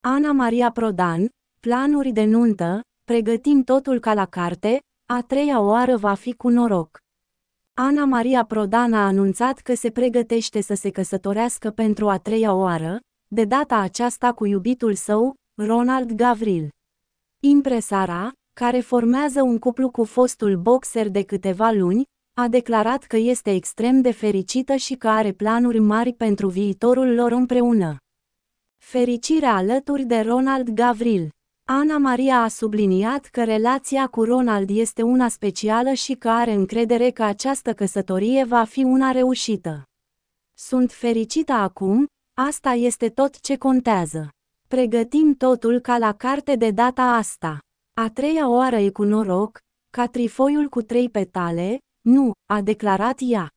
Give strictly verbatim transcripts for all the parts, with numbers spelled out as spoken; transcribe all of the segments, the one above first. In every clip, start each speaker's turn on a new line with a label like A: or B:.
A: Ana Maria Prodan, planuri de nuntă, pregătim totul ca la carte, a treia oară va fi cu noroc. Ana Maria Prodan a anunțat că se pregătește să se căsătorească pentru a treia oară, de data aceasta cu iubitul său, Ronald Gavril. Impresara, care formează un cuplu cu fostul boxer de câteva luni, a declarat că este extrem de fericită și că are planuri mari pentru viitorul lor împreună. Fericirea alături de Ronald Gavril. Ana Maria a subliniat că relația cu Ronald este una specială și că are încredere că această căsătorie va fi una reușită. Sunt fericită acum, asta este tot ce contează. Pregătim totul ca la carte de data asta. A treia oară e cu noroc, ca trifoiul cu trei petale, nu, a declarat ea.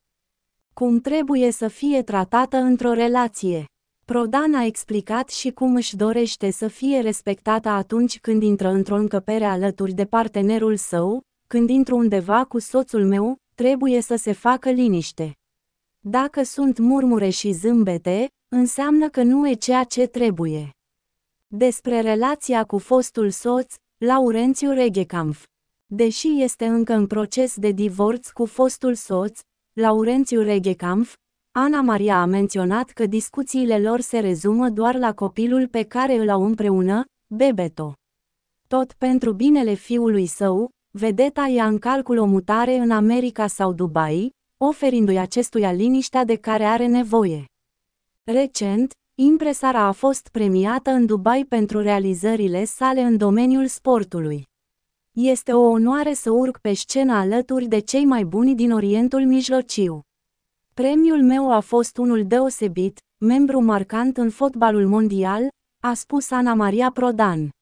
A: Cum trebuie să fie tratată într-o relație. Prodan a explicat și cum își dorește să fie respectată atunci când intră într-o încăpere alături de partenerul său, când intru undeva cu soțul meu, trebuie să se facă liniște. Dacă sunt murmure și zâmbete, înseamnă că nu e ceea ce trebuie. Despre relația cu fostul soț, Laurențiu Reghekampf. Deși este încă în proces de divorț cu fostul soț, Laurențiu Reghekampf, Ana Maria a menționat că discuțiile lor se rezumă doar la copilul pe care îl au împreună, Bebeto. Tot pentru binele fiului său, vedeta ia în calcul o mutare în America sau Dubai, oferindu-i acestuia liniștea de care are nevoie. Recent, impresara a fost premiată în Dubai pentru realizările sale în domeniul sportului. Este o onoare să urc pe scenă alături de cei mai buni din Orientul Mijlociu. Premiul meu a fost unul deosebit, membru marcant în fotbalul mondial, a spus Ana Maria Prodan.